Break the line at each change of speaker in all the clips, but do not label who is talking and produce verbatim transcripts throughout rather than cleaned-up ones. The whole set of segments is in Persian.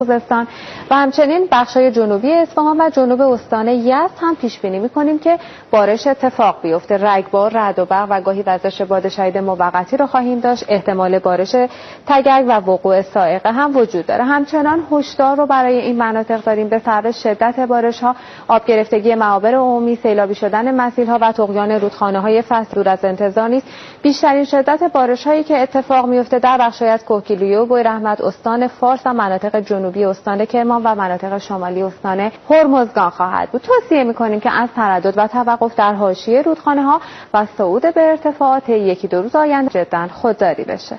خوزستان و همچنین بخش‌های جنوبی اصفهان و جنوب استان یزد هم پیش بینی می‌کنیم که بارش اتفاق بیفته. رگبار، رعد و برق و گاهی وزش باد شدید موقتی رو خواهیم داشت. احتمال بارش تگرگ و وقوع صاعقه هم وجود داره. همچنان هشدار رو برای این مناطق داریم به سبب شدت بارش‌ها، آب گرفتگی معابر عمومی، سیلابی شدن مسیرها و طغیان رودخانه‌های فصل دور از انتظار نیست. بیشترین شدت بارش‌هایی که اتفاق میفته در بخش‌های از کوهگیلویه و بویراحمد، استان فارس و مناطق جنوبی استان کرمان و مناطق شمالی استان هرمزگان خواهد بود. توصیه می‌کنیم که از تردد و توقف در حاشیه رودخانه‌ها و صعود به ارتفاعات یکی دو روز آینده جداً خودداری بشه.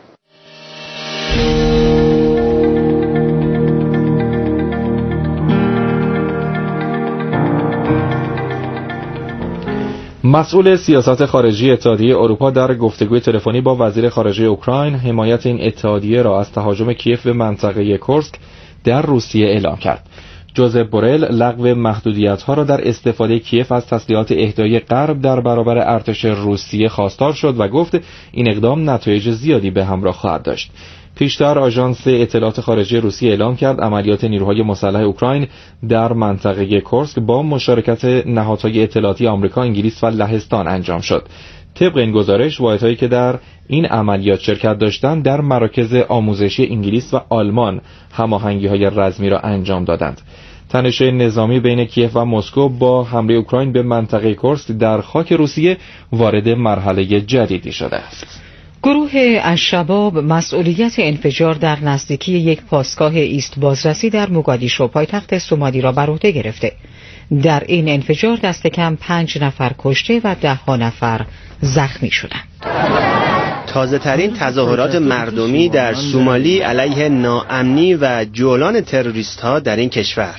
مسئول سیاست خارجی اتحادیه اروپا در گفتگوی تلفنی با وزیر خارجه اوکراین حمایت این اتحادیه را از تهاجم کیف به منطقه کورسک در روسیه اعلام کرد. جوزپ بورل لغو محدودیت‌ها را در استفاده کیف از تسلیحات اهدای غرب در برابر ارتش روسیه خواستار شد و گفت این اقدام نتایج زیادی به همراه خواهد داشت. پیشتر آژانس اطلاعات خارجی روسیه اعلام کرد عملیات نیروهای مسلح اوکراین در منطقه کورسک با مشارکت نهادهای اطلاعاتی آمریکا، انگلیس و لهستان انجام شد. طبق این گزارش واحدهایی که در این عملیات شرکت داشتند در مراکز آموزشی انگلیس و آلمان هماهنگی‌های رزمی را انجام دادند. تنش نظامی بین کیف و مسکو با حمله اوکراین به منطقه کورسک در خاک روسیه وارد مرحله جدیدی شده است.
گروه الشباب مسئولیت انفجار در نزدیکی یک پاسگاه ایست بازرسی در موگادیشو پایتخت سومالی را بر عهده گرفته. در این انفجار دست کم پنج نفر کشته و ده ها نفر زخمی شدند.
تازه ترین تظاهرات مردمی در سومالی علیه ناامنی و جولان تروریست ها در این کشور.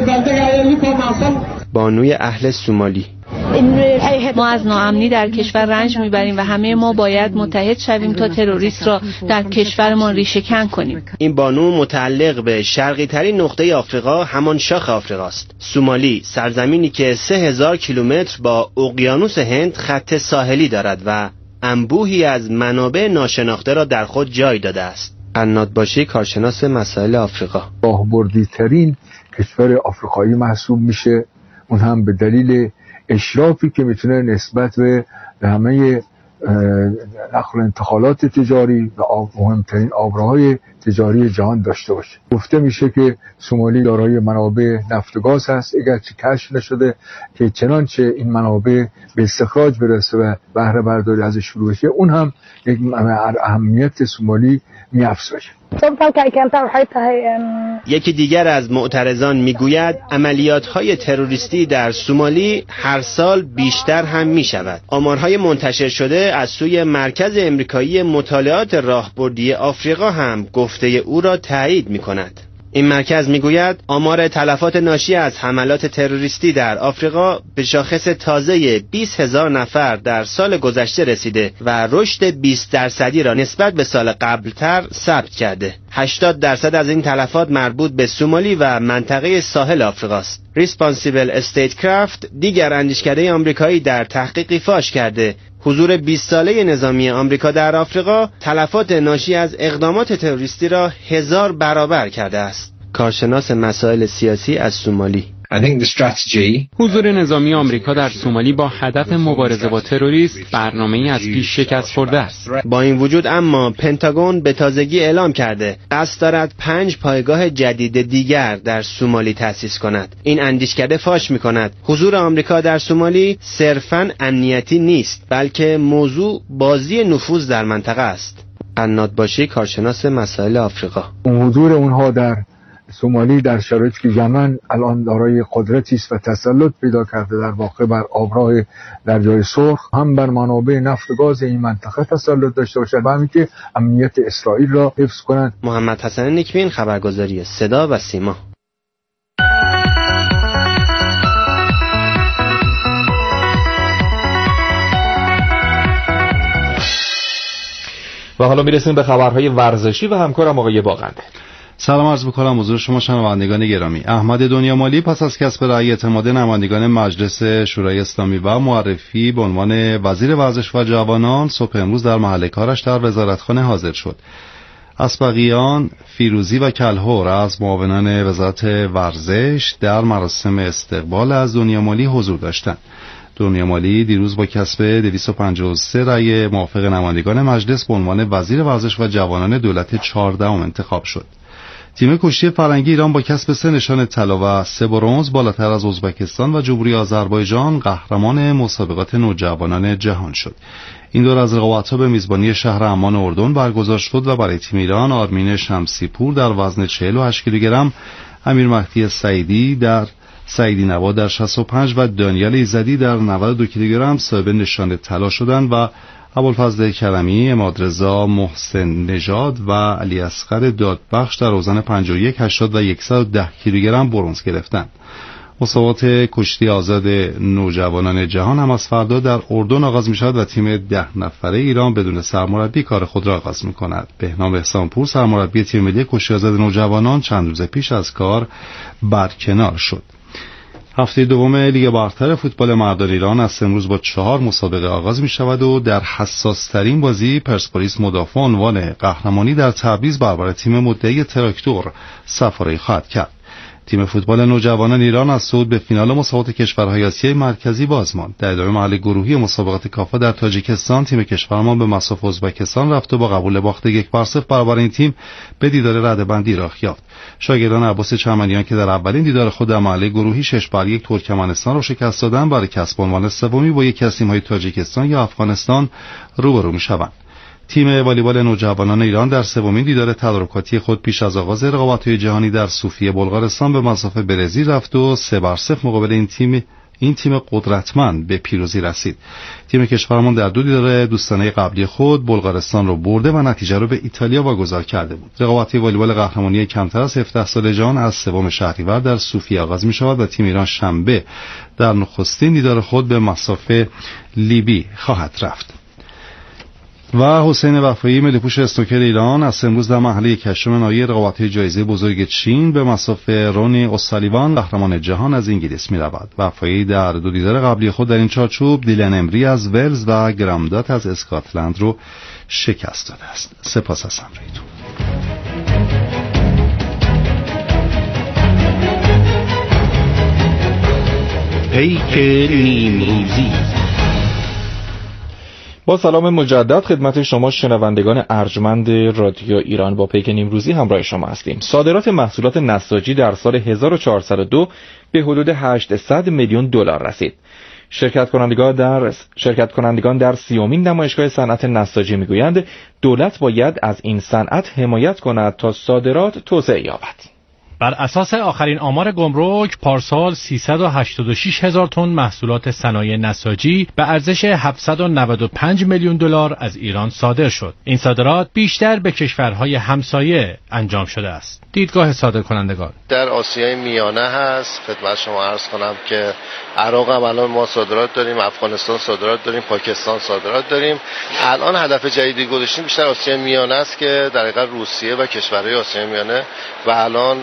بانوی اهل سومالی:
ما از ناامنی در کشور رنج میبریم و همه ما باید متحد شویم تا تروریست را در کشورمان ریشه‌کن کنیم.
این بانو متعلق به شرقی ترین نقطه آفریقا، همان شاخ آفریقاست. سومالی سرزمینی که سه هزار کیلومتر با اقیانوس هند خط ساحلی دارد و انبوهی از منابع ناشناخته را در خود جای داده است. قنات باشی، کارشناس مسائل آفریقا:
راهبردی ترین کشور آفریقایی محسوب میشه، اون هم به دلیل اشرافی که میتونه نسبت به همه نقل و انتقالات تجاری و مهمترین آبراهای تجاری جهان داشته باشه. گفته میشه که سومالی دارای منابع نفت و گاز هست، اگرچه کشف نشده که چنانچه این منابع به استخراج برسه و بهره برداری ازش شروع بشه، اون هم یک اهمیت سومالی میافزایه.
یکی دیگر از معترضان میگوید عملیات‌های تروریستی در سومالی هر سال بیشتر هم میشود. آمارهای منتشر شده از سوی مرکز امریکایی مطالعات راهبردی آفریقا هم گفته او را تایید میکند. این مرکز میگوید آمار تلفات ناشی از حملات تروریستی در آفریقا به شاخص تازه بیست هزار نفر در سال گذشته رسیده و رشد بیست درصدی را نسبت به سال قبلتر ثبت کرده. هشتاد درصد از این تلفات مربوط به سومالی و منطقه ساحل آفریقاست. ریسپانسیبل استیت کرافت، دیگر اندیشکده آمریکایی، در تحقیقی فاش کرده حضور بیست ساله نظامی آمریکا در آفریقا تلفات ناشی از اقدامات تروریستی را هزار برابر کرده است. کارشناس مسائل سیاسی از سومالی:
حضور نظامی آمریکا در سومالی با هدف مبارزه با تروریسم برنامه‌ای از پیش شکست خورده است.
با این وجود اما پنتاگون به تازگی اعلام کرده قصد دارد پنج پایگاه جدید دیگر در سومالی تأسیس کند. این اندیشکده فاش می‌کند حضور آمریکا در سومالی صرفاً امنیتی نیست، بلکه موضوع بازی نفوذ در منطقه است. قنات باشی، کارشناس مسائل آفریقا:
حضور اونها در سومالی در شرایطی که یمن الان دارای قدرتی است و تسلط پیدا کرده در واقع بر آبراه در جای سرخ، هم بر منابع نفت و گاز این منطقه تسلط داشته باشد و همین که امنیت اسرائیل را حفظ کنند.
محمد حسن نیکبین، خبرگزاری صدا و سیما.
و حالا میرسیم به خبرهای ورزشی و همکارم آقای باغنده.
سلام عرض می‌کنم حضور شما شنوندگان گرامی. احمد دنیامالی پس از کسب رأی اعتماد نمایندگان مجلس شورای اسلامی و معرفی به عنوان وزیر ورزش و جوانان صبح امروز در محل کارش در وزارتخانه حاضر شد. اسبقیان، فیروزی و کلهور از معاونان وزارت ورزش در مراسم استقبال از دنیا مالی حضور داشتند. دنیا مالی دیروز با کسب دویست و پنجاه و سه رأی موافق نمایندگان مجلس به عنوان وزیر ورزش و جوانان دولت چهاردهم انتخاب شد. تیم کشتی فرنگی ایران با کسب سه نشان طلا و سه برنز بالاتر از ازبکستان و جمهوری آذربایجان قهرمان مسابقات نوجوانان جهان شد. این دور از رقابت‌ها به میزبانی شهر عمان اردن برگزار شد و برای تیم ایران آرمین شمسیپور در وزن چهل و هشت کیلوگرم، امیر مهدی سعیدی در سعیدی نوا در شصت و پنج و دانیال ایزدی در نود و دو کیلوگرم صاحب نشان طلا شدند و ابوالفضل کرمی، عمادرضا محسن نژاد و علی اصغر دادبخش در اوزان پنجاه و یک، هشتاد و صد و ده کیلوگرم برنز گرفتند. مسابقات کشتی آزاد نوجوانان جهان هم از فردا در اردن آغاز می شود و تیم ده نفره ایران بدون سرمربی کار خود را آغاز می کند. بهنام احسانپور سرمربی تیم ملی کشتی آزاد نوجوانان چند روز پیش از کار برکنار شد. هفته دوم لیگ برتر فوتبال مردان ایران از امروز با چهار مسابقه آغاز می شود و در حساس ترین بازی پرسپولیس مدافع عنوان قهرمانی در تبریز برابر تیم مدعی تراکتور سفاری خواهد کرد. تیم فوتبال نوجوانان ایران از صعود به فینال مسابقات کشورهای آسیای مرکزی باز ماند. در ادامه مرحله گروهی مسابقات کافا در تاجیکستان تیم کشورمان به مصاف ازبکستان رفت و با قبول باخت یک بر صفر برابر این تیم به دیدار رده‌بندی راه یافت. شاگردان عباس چمنیان که در اولین دیدار خود در مرحله گروهی شش بر یک ترکمنستان را شکست دادند، برای کسب عنوان سومی با یکی از تیم‌های تاجیکستان یا افغانستان روبرو می‌شوند. تیم والیبال نوجوانان ایران در سومین دیدار تدارکاتی خود پیش از آغاز رقابت‌های جهانی در صوفیه بلغارستان به مصاف برزیل رفت و سه بر صفر مقابل این تیم این تیم قدرتمند به پیروزی رسید. تیم کشورمان در دو دیدار دوستانه قبلی خود بلغارستان را برده و نتیجه را به ایتالیا واگذار کرده بود. رقابت‌های والیبال قهرمانی کمتر از هفده سال جهان از سوم شهریور در صوفیه آغاز می‌شود و تیم ایران شنبه در نخستین دیدار خود به مصاف لیبی خواهد رفت. و حسین وفایی ملی‌پوش اسنوکر ایران از امروز در مرحله یکم نهایی رقابت‌های جایزه بزرگ چین به مصاف رونی اوسالیوان قهرمان جهان از انگلیس می‌رود. وفایی در دو دیدار قبلی خود در این چارچوب دیلن امری از ولز و گرامدات از اسکاتلند رو شکست داده است. سپاس از همراهیتون.
پیک نیمروزی. با سلام مجدد خدمت شما شنوندگان ارجمند رادیو ایران، با پیک نیمروزی همراه شما هستیم. صادرات محصولات نساجی در سال هزار و چهارصد و دو به حدود هشتصد میلیون دلار رسید. شرکت کنندگان در شرکت کنندگان در سیومین نمایشگاه صنعت نساجی میگویند دولت باید از این صنعت حمایت کند تا صادرات توسعه یابد.
بر اساس آخرین آمار گمرک پارسال سیصد و هشتاد و شش هزار تن محصولات صنایع نساجی به ارزش هفتصد و نود و پنج میلیون دلار از ایران صادر شد. این صادرات بیشتر به کشورهای همسایه انجام شده است. دیدگاه صادرکنندگان
در آسیای میانه هست. خدمت شما عرض کنم که عراق هم الان ما صادرات داریم، افغانستان صادرات داریم، پاکستان صادرات داریم. الان هدف جدیدی گذاشتیم بیشتر آسیای میانه است که در حقیقت روسیه و کشورهای آسیای میانه و الان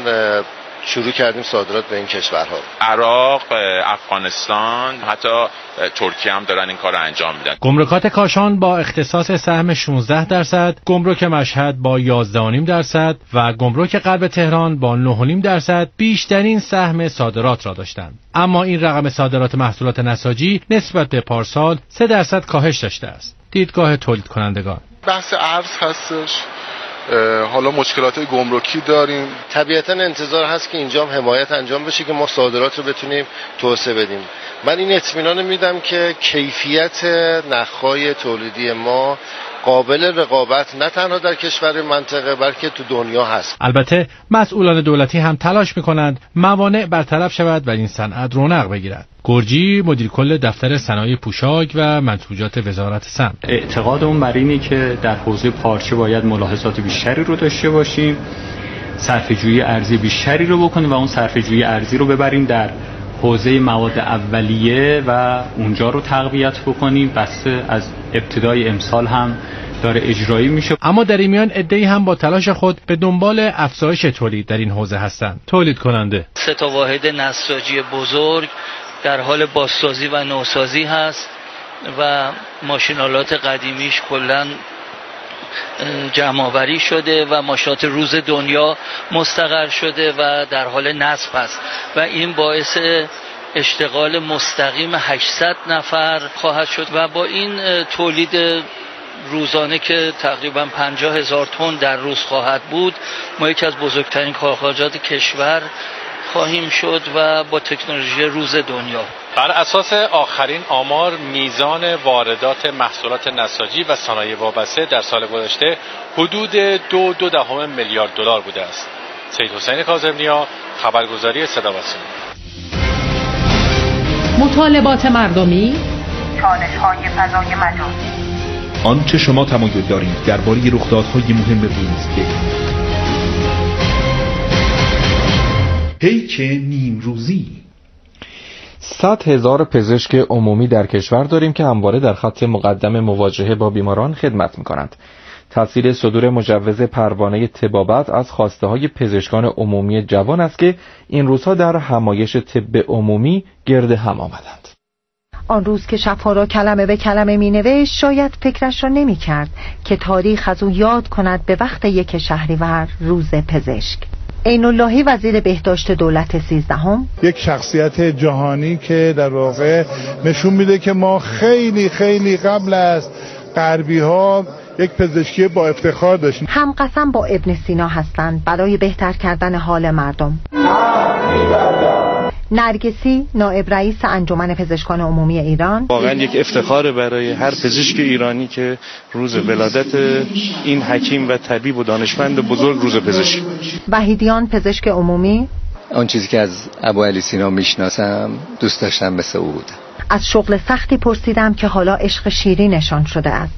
شروع کردیم صادرات به این کشورها.
عراق، افغانستان، حتی ترکیه هم دارن این کار رو انجام میدن.
گمرکات کاشان با اختصاص سهم شانزده درصد، گمرک مشهد با یازده و نیم درصد و گمرک غرب تهران با نه و نیم درصد بیشترین سهم صادرات را داشتند. اما این رقم صادرات محصولات نساجی نسبت به پارسال سه درصد کاهش داشته است. دیدگاه تولید کنندگان
بحث ارز هستش، حالا مشکلات گمرکی داریم.
طبیعتا انتظار هست که اینجا هم حمایت انجام بشه که ما صادرات رو بتونیم توسعه بدیم. من این اطمینان میدم که کیفیت نخهای تولیدی ما قابل رقابت نه تنها در کشور منطقه بلکه تو دنیا هست.
البته مسئولان دولتی هم تلاش میکنند موانع برطرف شود و این صنعت رونق بگیرد. گرجی مدیر کل دفتر صنایع پوشاک و منسوجات وزارت سمت:
اعتقادمون بر اینه که در حوزه پارچه باید ملاحظات بیشتری رو داشته باشیم، صرفه‌جویی ارزی بیشتری رو بکنیم و اون صرفه‌جویی ارزی رو ببریم در حوزه مواد اولیه و اونجا رو تقویت بکنیم. بسته از ابتدای امسال هم داره اجرایی میشه.
اما در این میان عده‌ای هم با تلاش خود به دنبال افزایش تولید در این حوزه هستند. تولید کننده:
سه تا واحد نساجی بزرگ در حال بازسازی و نوسازی هست و ماشینالات قدیمیش کلاً جمع‌آوری شده و ماشات روز دنیا مستقر شده و در حال نصب است و این باعث اشتغال مستقیم هشتصد نفر خواهد شد و با این تولید روزانه که تقریبا پنجاه هزار تن در روز خواهد بود، ما یکی از بزرگترین کارخانجات کشور خواهیم شد و با تکنولوژی روز دنیا.
بر اساس آخرین آمار میزان واردات محصولات نساجی و صنایع وابسته در سال گذشته حدود دو دو دهم میلیارد دلار بوده است. سید حسین کاظم‌نیا، خبرگزاری صدا و سیما.
مطالبات مردمی،
چالش‌های فضای مجازی،
آنچه شما تمایل دارید درباره رخدادهای مهم روز یک. پیک نیم روزی.
صد هزار پزشک عمومی در کشور داریم که همواره در خط مقدم مواجهه با بیماران خدمت می‌کنند. تاثیر صدور مجوز پروانه طبابت از خواسته‌های پزشکان عمومی جوان است که این روزها در همایش طب عمومی گرد هم آمدند.
آن روز که شب‌ها را کلمه به کلمه می‌نوشت، شاید فکرش را نمی‌کرد که تاریخ از او یاد کند به وقت یک شهریور روز پزشک. عین اللهی وزیر بهداشت دولت سیزدهم،
یک شخصیت جهانی که در واقع نشون میده که ما خیلی خیلی قبل از غربی ها یک پزشکی با افتخار داشتیم.
هم قسم با ابن سینا هستند برای بهتر کردن حال مردم. نرگسی، نایب رئیس انجمن پزشکان عمومی ایران:
واقعا یک افتخار برای هر پزشک ایرانی که روز ولادت این حکیم و طبیب و دانشمند بزرگ روز پزشک.
وحیدیان، پزشک عمومی:
آن چیزی که از ابو علی سینا میشناسم دوست داشتم مثل او بود.
از شغل سختی پرسیدم که حالا عشق شیری نشان شده است.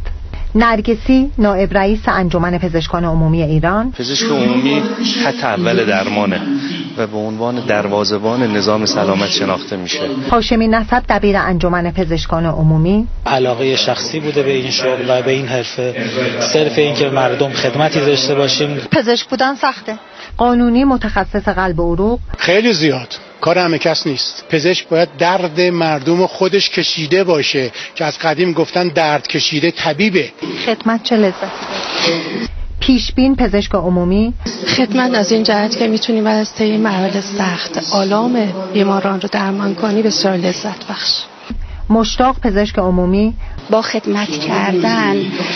نرگسی، نایب رئیس انجمن پزشکان عمومی ایران:
پزشک عمومی خط اول درمانه و به عنوان دروازه‌بان نظام سلامت شناخته میشه.
هاشمی نسب، دبیر انجمن پزشکان عمومی:
علاقه شخصی بوده به این شغل و به این حرفه، صرف این که مردم خدمتی داشته باشیم.
پزشک بودن سخته. قانونی، متخصص قلب و عروق:
خیلی زیاد، کار همه کس نیست. پزشک باید درد مردم خودش کشیده باشه که از قدیم گفتن درد کشیده طبیبه.
خدمت چه لذتی داره. پیشبین، پزشک عمومی:
خدمت از این جهت که میتونی بعد از طی مراحل سخت آلام بیماران رو درمان کنی بسیار لذت بخش.
مشتاق، پزشک عمومی:
با خدمت کردن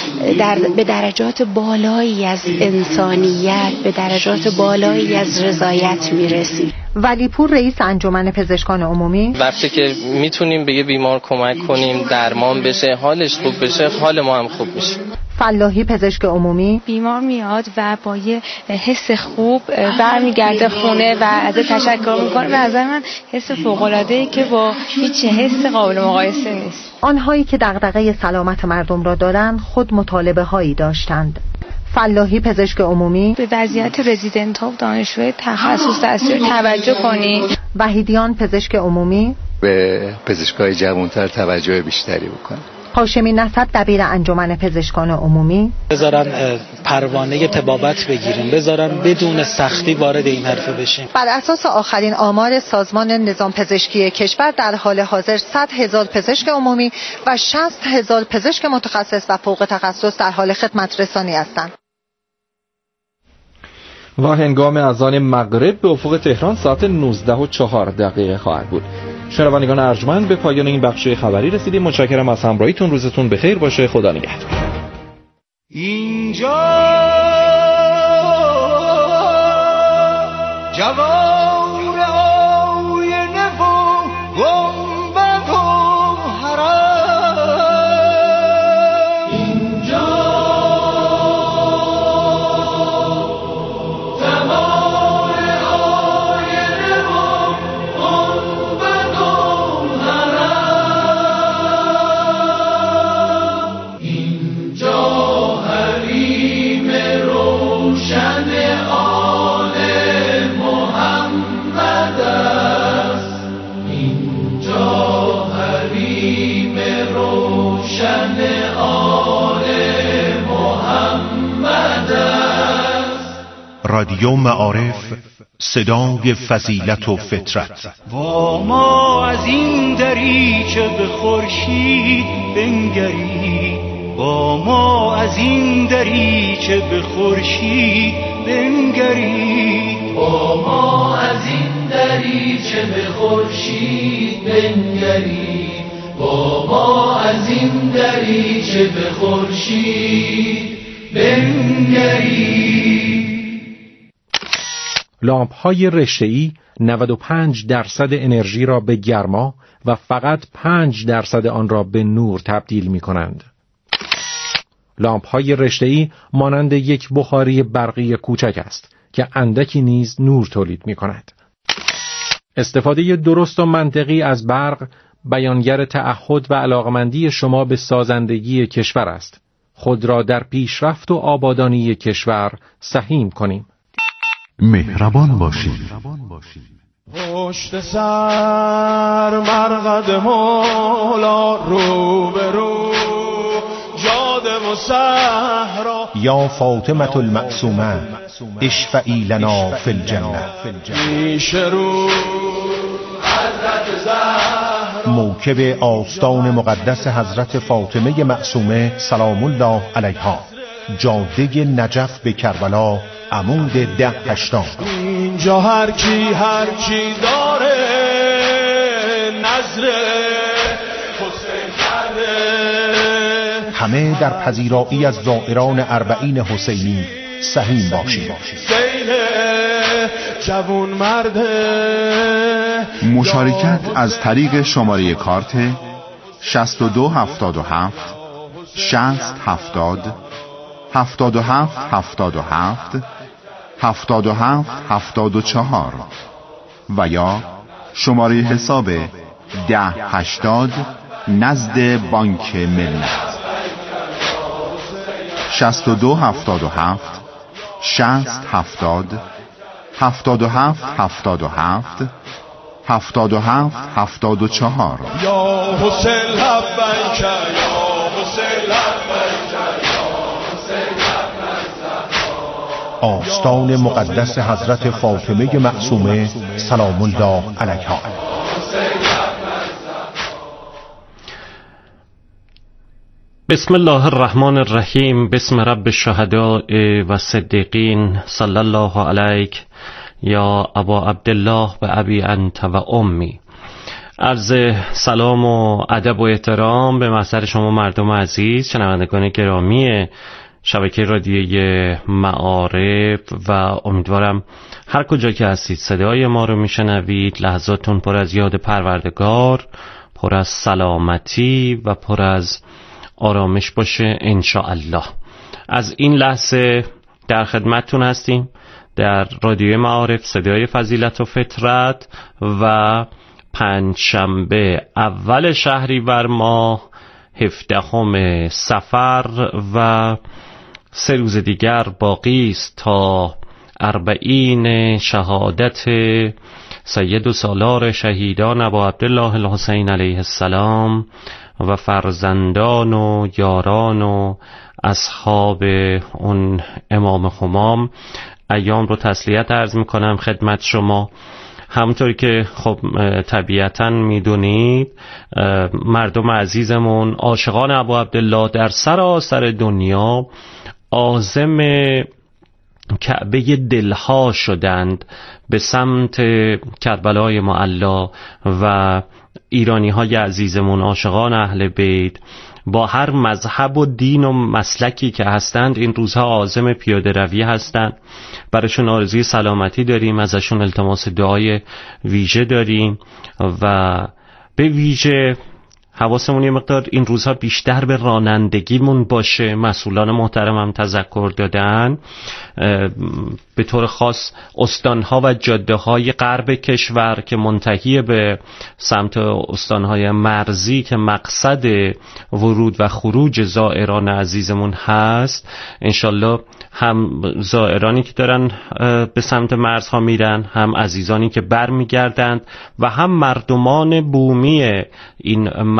در به درجات بالایی از انسانیت، به درجات بالایی از رضایت میرسیم.
ولیپور، رئیس انجمن پزشکان عمومی:
وقتی که میتونیم به یه بیمار کمک کنیم درمان بشه، حالش خوب بشه، حال ما هم خوب میشه.
فلاحی، پزشک عمومی:
بیمار میاد و با یه حس خوب برمیگرده خونه و از تشکر میکنه. به نظر من حس فوق‌العاده‌ای که با هیچ حس قابل مقایسه نیست.
آنهایی که دغدغه سلامت مردم را دارند خود مطالبه هایی داشتند. فلاحی، پزشک عمومی:
به وضعیت رزیدنت ها و دانشجوی تخصص دستیار توجه کنید.
وحیدیان، پزشک عمومی:
به پزشکای جوان‌تر توجه بیشتری بکنید.
هاشمی نسب، دبیر انجمن پزشکان عمومی:
بذارن پروانه طبابت بگیریم، بذارن بدون سختی وارد این حرفه بشیم.
بر اساس آخرین آمار سازمان نظام پزشکی کشور در حال حاضر صد هزار پزشک عمومی و شصت هزار پزشک متخصص و فوق تخصص در حال خدمت رسانی هستند.
و هنگام اذان مغرب به افق تهران ساعت نوزده و چهار دقیقه خواهد بود. شنوندگان ارجمند، به پایان این بخش خبری رسیدیم. متشکرم از همراهیتون. روزتون بخیر باشه. خدا نگهدار.
اینجا جوار آینه و گنبد و حرم، اینجا جوار آینه و گنبد و حرم، اینجا حریم روشن آل محمد است، اینجا حریم روشن آل محمد است.
رادیو معارف، صدای فضیلت و فطرت.
با ما از این دریچه به خورشید بنگرید،
با ما از این دریچه به خورشید بنگرید،
با ما از این دریچه به خورشید بنگرید، با ما از این دریچه به خورشید بنگرید.
لامپ‌های رشته‌ای نود و پنج درصد انرژی را به گرما و فقط پنج درصد آن را به نور تبدیل می کنند. لامپ‌های رشته‌ای مانند یک بخاری برقی کوچک است که اندکی نیز نور تولید می کند. استفاده درست و منطقی از برق بیانگر تعهد و علاقمندی شما به سازندگی کشور است. خود را در پیشرفت و آبادانی کشور سهیم کنیم.
مهربان باشید.
پشت سر مرقد مولا، رو به رو جاده و صحرا.
یا فاطمة المعصومه اشفعی لنا فی الجنه.
پیش رو حضرت زهرا،
موکب آستان مقدس حضرت فاطمه معصومه سلام الله علیها، جاده نجف به کربلا، عمود ده هشتاد.
اینجا هر کی هر چی داره نظر حسین کرده.
همه در پذیرایی از زائران اربعین حسینی سهیم باشید.
جوون مرده.
مشارکت از طریق شماره کارت شصت و دو هفتاد و هفت شصت هفتاد هفتاد و هفت هفتاد و هفت هفتاد و هفت هفتاد و چهار و یا شماره حساب ده هشتاد نزد بانک ملت. شصت و دو هفتاد و هفت شصت هفتاد هفتاد و هفت هفتاد و هفت هفتاد و هفت هفتاد و چهار.
یا حسین لبیک یا حسین لبیک یا حسین لبیک.
آستان مقدس حضرت فاطمه معصومه سلام الله علیها.
بسم الله الرحمن الرحیم. بسم رب الشهداء و صدیقین. صلی الله علیک یا ابا عبدالله و ابی انت و امی. عرض سلام و ادب و احترام به محضر شما مردم عزیز، شنوندگان گرامی شبکه رادیویی معارف، و امیدوارم هر کجا که هستید صدای ما رو میشنوید لحظاتون پر از یاد پروردگار، پر از سلامتی و پر از آرامش باشه انشاءالله. از این لحظه در خدمتتون هستیم در رادیوی معارف، صدای فضیلت و فطرت، و پنجشنبه اول شهریور ماه هفدهم صفر و سه روز دیگر باقی است تا اربعین شهادت سید و سالار شهیدان ابا عبدالله الحسین علیه السلام و فرزندان و یاران و اصحاب اون امام همام. ایام رو تسلیت عرض میکنم خدمت شما. همونطوری که خب طبیعتاً میدونید مردم عزیزمون عاشقان ابو عبدالله در سراسر دنیا عازم کعبه دلها شدند به سمت کربلای معلا، و ایرانی های عزیزمون عاشقان اهل بیت با هر مذهب و دین و مسلکی که هستند این روزها عازم پیاده روی هستند. براشون آرزوی سلامتی داریم، ازشون التماس دعای ویژه داریم، و به ویژه حواسمون یه مقدار این روزها بیشتر به رانندگیمون باشه. مسئولان محترم هم تذکر دادن، به طور خاص استانها و جاده های غرب کشور که منتهی به سمت استانهای مرزی که مقصد ورود و خروج زائران عزیزمون هست، انشالله هم زائرانی که دارن به سمت مرزها میرن، هم عزیزانی که بر میگردند، و هم مردمان بومی این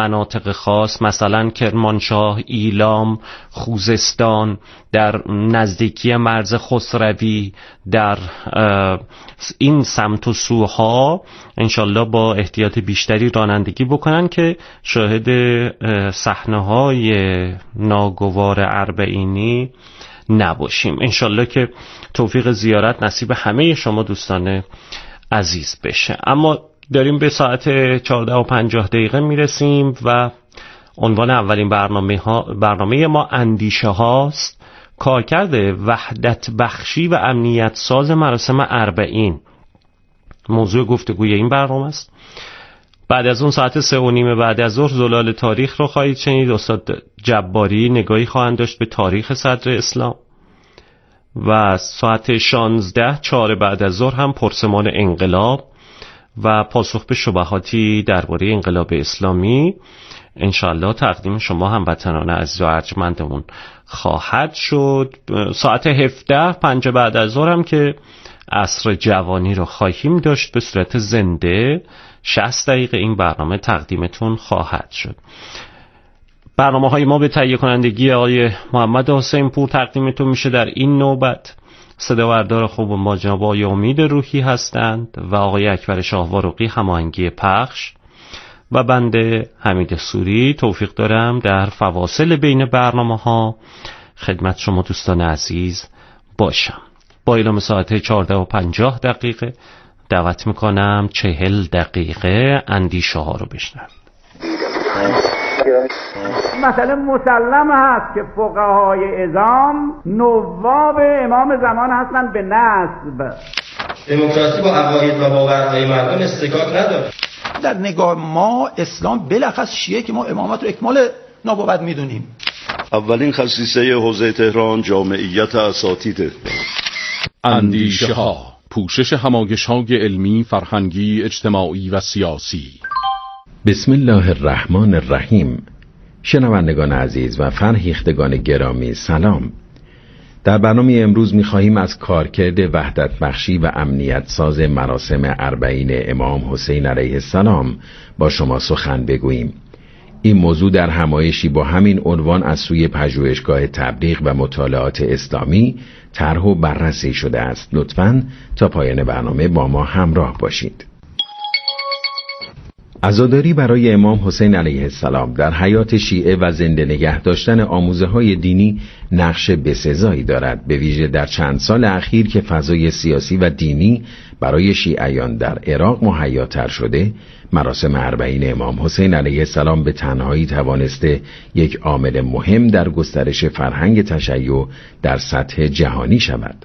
مناطق خاص، مثلا کرمانشاه، ایلام، خوزستان، در نزدیکی مرز خسروی، در این سمت و سوها انشالله با احتیاط بیشتری رانندگی بکنن که شاهد صحنه‌های ناگوار اربعینی نباشیم. انشالله که توفیق زیارت نصیب همه شما دوستان عزیز بشه. اما داریم به ساعت چهارده و پنجاه دقیقه میرسیم و عنوان اولین برنامه, ها برنامه ما اندیشه هاست، کارکرد وحدت بخشی و امنیت ساز مراسم اربعین موضوع گفتگوی این برنامه است. بعد از اون ساعت سه و نیم بعد از ظهر زلال تاریخ رو خواهید شنید. استاد جباری نگاهی خواهند داشت به تاریخ صدر اسلام و ساعت شانزده چهار بعد از ظهر هم پرسمان انقلاب و پاسخ به شبهاتی درباره انقلاب اسلامی انشالله تقدیم شما هموطنان عزیز و ارجمندمون خواهد شد. ساعت هفده پنج بعد از ظهر هم که عصر جوانی رو خواهیم داشت به صورت زنده. شصت دقیقه این برنامه تقدیمتون خواهد شد. برنامه های ما به تهیه کنندگی آقای محمد حسین پور تقدیمتون میشه. در این نوبت صداوردار خوب ما جناب آقای امید روحی هستند و آقای اکبر شاهوارقی هماهنگی پخش و بنده حمید سوری توفیق دارم در فواصل بین برنامه ها خدمت شما دوستان عزیز باشم. با اعلام ساعت چهارده و پنجاه دقیقه دعوت میکنم چهل دقیقه اندیشه ها رو بشنوید.
مثلا مسلم هست که فقهای اعظام نواب امام زمان هستند به نسب.
دموکراسی با عقاید و باورهای مردم استکاک نداره.
در نگاه ما اسلام بلخص شیعه که ما امامت رو اکمال نبوت میدونیم.
اولین خصیصه حوزه تهران جامعیت اساتیده.
اندیشه ها، پوشش همایش های علمی، فرهنگی، اجتماعی و سیاسی.
بسم الله الرحمن الرحیم. شنوندگان عزیز و فرهیختگان گرامی سلام. در برنامه امروز می‌خواهیم از کارکرد وحدت بخشی و امنیت ساز مراسم اربعین امام حسین علیه السلام با شما سخن بگوییم. این موضوع در همایشی با همین عنوان از سوی پژوهشگاه تبلیغ و مطالعات اسلامی طرح و بررسی شده است. لطفاً تا پایان برنامه با ما همراه باشید. عزاداری برای امام حسین علیه السلام در حیات شیعه و زنده نگه داشتن آموزه های دینی نقش بسزایی دارد، به ویژه در چند سال اخیر که فضای سیاسی و دینی برای شیعیان در عراق مهیاتر شده. مراسم اربعین امام حسین علیه السلام به تنهایی توانسته یک عامل مهم در گسترش فرهنگ تشیع در سطح جهانی شود.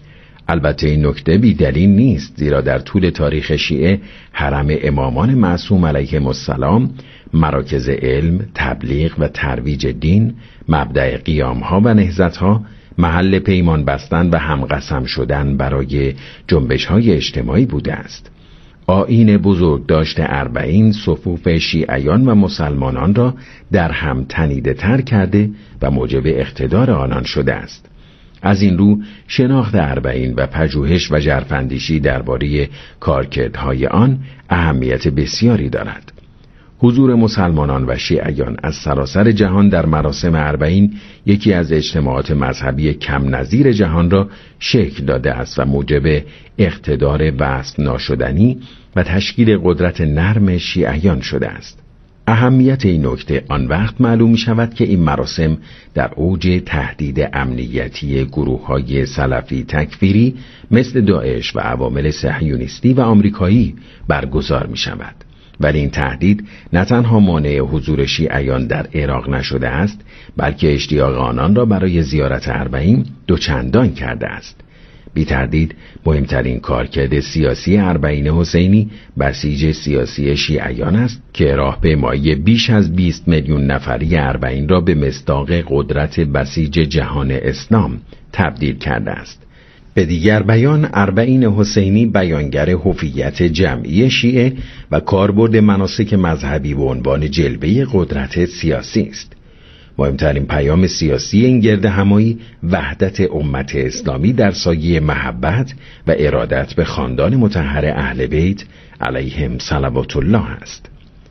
البته این نکته بی دلیل نیست، زیرا در طول تاریخ شیعه حرم امامان معصوم علیهم السلام مراکز علم، تبلیغ و ترویج دین، مبدأ قیامها و نهضتها، محل پیمان بستن و همقسم شدن برای جنبش‌های اجتماعی بوده است. آیین بزرگ داشته اربعین صفوف شیعیان و مسلمانان را در هم تنیده تر کرده و موجب اقتدار آنان شده است. از این رو شناخت اربعین و پژوهش و ژرفاندیشی درباره کارکردهای آن اهمیت بسیاری دارد. حضور مسلمانان و شیعیان از سراسر جهان در مراسم اربعین یکی از اجتماعات مذهبی کم نظیر جهان را شکل داده است و موجب اقتدار وصف ناشدنی و تشکیل قدرت نرم شیعیان شده است. اهمیت این نکته آن وقت معلوم می شود که این مراسم در اوج تهدید امنیتی گروه‌های سلفی تکفیری مثل داعش و عوامل صهیونیستی و آمریکایی برگزار می شود. ولی این تهدید نه تنها مانع حضور شیعیان در عراق نشده است، بلکه اشتیاق آنان را برای زیارت اربعین دوچندان کرده است. بی تردید مهمترین کارکرد سیاسی اربعین حسینی بسیج سیاسی شیعیان است که راهپیمایی بیش از بیست میلیون نفری اربعین را به مصداق قدرت بسیج جهان اسلام تبدیل کرده است. به دیگر بیان اربعین حسینی بیانگر هویت جمعی شیعه و کاربرد مناسک مذهبی به عنوان جلوه قدرت سیاسی است. مهمترین پیام سیاسی این گرد همایی وحدت امت اسلامی در سایه محبت و ارادت به خاندان مطهر اهل بیت علیهم صلوات الله است.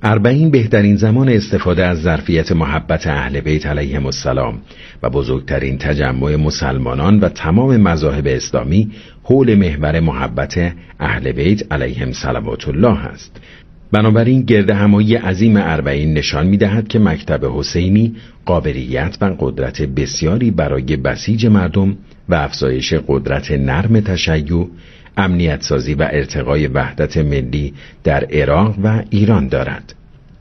اربعین بهترین زمان استفاده از ظرفیت محبت اهل بیت علیهم السلام و بزرگترین تجمع مسلمانان و تمام مذاهب اسلامی حول محور محبت اهل بیت علیهم صلوات الله است. بنابراین گرد همایی عظیم اربعین نشان می‌دهد که مکتب حسینی قابلیت و قدرت بسیاری برای بسیج مردم و افزایش قدرت نرم تشیع، امنیت سازی و ارتقای وحدت ملی در عراق و ایران دارد.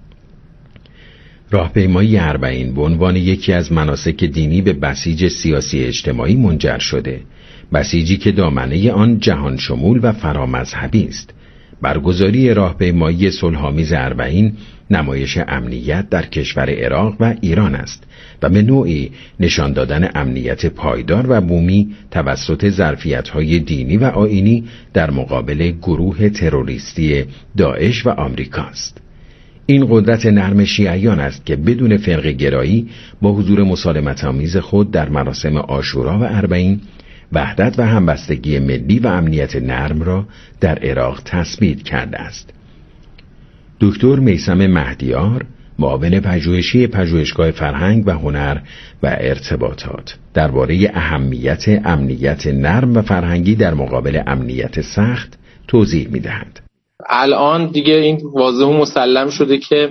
راهپیمایی اربعین به عنوان یکی از مناسک دینی به بسیج سیاسی اجتماعی منجر شده، بسیجی که دامنه آن جهان شمول و فرامذهبی است. برگزاری راهپیمایی صلح‌آمیز اربعین نمایش امنیت در کشور عراق و ایران است و به نوعی نشان دادن امنیت پایدار و بومی توسط ظرفیت‌های دینی و آیینی در مقابل گروه تروریستی داعش و آمریکا است. این قدرت نرم شیعیان است که بدون فرقه گرایی با حضور مسالمت آمیز خود در مراسم عاشورا و اربعین وحدت و همبستگی ملی و امنیت نرم را در عراق تثبیت کرده است. دکتر میثم مهدیار، معاون پژوهشی پژوهشگاه فرهنگ و هنر و ارتباطات، درباره اهمیت امنیت نرم و فرهنگی در مقابل امنیت سخت توضیح می‌دهد.
الان دیگه این واضح و مسلم شده که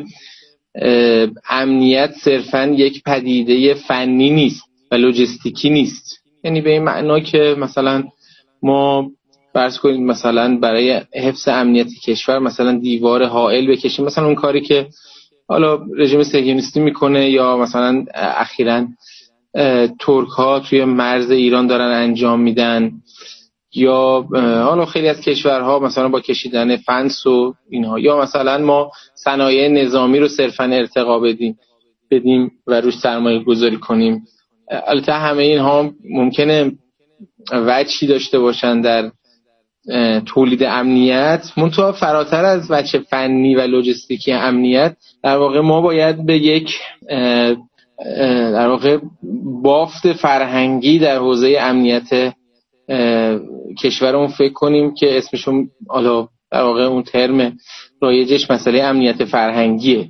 امنیت صرفاً یک پدیده فنی نیست و لوجستیکی نیست. یعنی به این معنا که مثلا ما فرض کنید مثلا برای حفظ امنیت کشور مثلا دیوار حائل بکشیم، مثلا اون کاری که حالا رژیم صهیونیستی میکنه یا مثلا اخیراً ترک ها توی مرز ایران دارن انجام میدن، یا حالا خیلی از کشورها مثلا با کشیدن فنس و اینها، یا مثلا ما صنایع نظامی رو صرفاً ارتقا بدیم بدیم و روش سرمایه گذاری کنیم. البته همه اینها ممکنه وجهی داشته باشن در تولید امنیت، منتها فراتر از وجه فنی و لوجستیکی امنیت در واقع ما باید به یک در واقع بافت فرهنگی در حوزه امنیت کشورمون فکر کنیم که اسمشون حالا در واقع اون ترم رایجش مسئله امنیت فرهنگیه.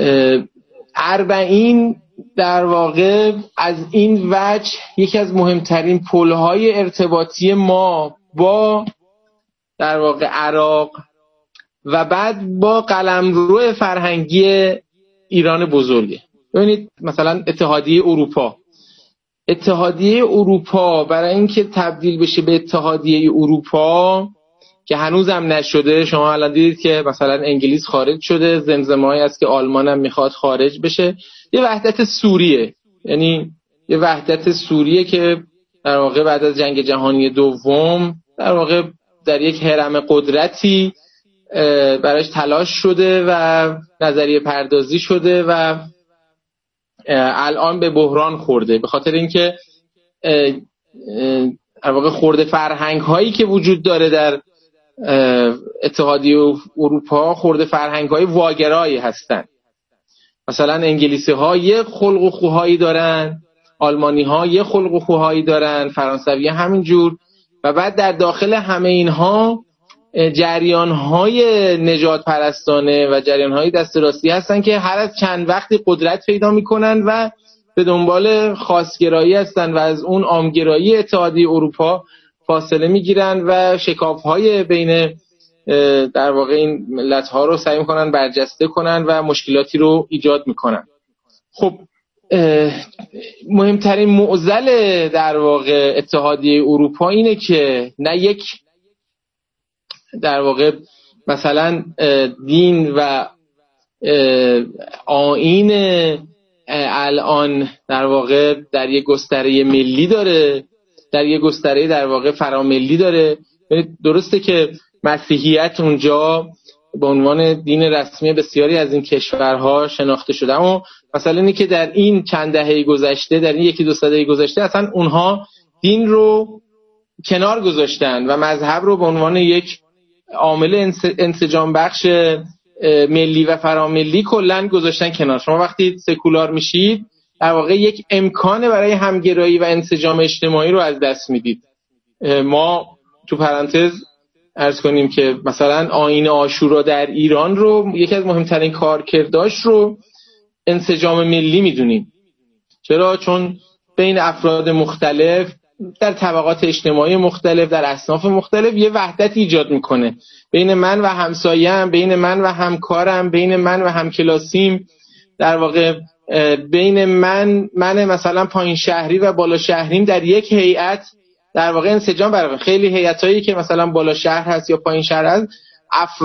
اربعین در واقع از این وجه یکی از مهمترین پل‌های ارتباطی ما با در واقع عراق و بعد با قلمرو فرهنگی ایران بزرگه. ببینید مثلا اتحادیه اروپا اتحادیه اروپا برای اینکه تبدیل بشه به اتحادیه اروپا که هنوز هم نشده، شما الان دیدید که مثلا انگلیس خارج شده، زمزمه‌ای است که آلمان هم میخواد خارج بشه، یه وحدت سوریه، یعنی یه وحدت سوریه که در واقع بعد از جنگ جهانی دوم در واقع در یک هرم قدرتی برایش تلاش شده و نظریه پردازی شده و الان به بحران خورده، به خاطر اینکه در واقع خورده فرهنگ هایی که وجود داره در اتحادیه اروپا خورده فرهنگ های واگرایی هستن. مثلا انگلیسی ها یه خلق و خوهایی دارن، آلمانی ها یه خلق و خوهایی دارن، فرانسوی همینجور، و بعد در داخل همه اینها جریان های نجات پرستانه و جریان های دست راستی هستن که هر از چند وقتی قدرت پیدا میکنن و به دنبال خاصگرایی هستن و از اون عامگرایی اتحادیه اروپا فاصله میگیرن و شکاف های بین در واقع این ملت ها رو سعی میکنن برجسته کنن و مشکلاتی رو ایجاد میکنن. خب مهمترین معضل در واقع اتحادیه اروپا اینه که نه یک در واقع مثلا دین و آیین الان در واقع در یک گستره ملی داره، در یک گستره در واقع فراملی داره. درسته که مسیحیت اونجا به عنوان دین رسمی بسیاری از این کشورها شناخته شده، اما مثلا اینه که در این چند دهه گذشته، در این یکی دو سده گذشته اصلا اونها دین رو کنار گذاشتن و مذهب رو به عنوان یک عامل انسجام بخش ملی و فراملی کلن گذاشتن کنار. شما وقتی سکولار میشید در واقع یک امکان برای همگرایی و انسجام اجتماعی رو از دست میدید. ما تو پرانتز عرض کنیم که مثلا آیین عاشورا در ایران رو یکی از مهمترین کارکرداش رو انسجام ملی میدونیم. چرا؟ چون بین افراد مختلف در طبقات اجتماعی مختلف، در اصناف مختلف یه وحدت ایجاد میکنه. بین من و همسایم، بین من و همکارم، بین من و همکلاسیم، در واقع بین من من مثلا پایین شهری و بالا شهریم در یک هیئت در واقع انسجام برقرار. خیلی هیئتایی که مثلا بالا شهر هست یا پایین شهر هست، افراد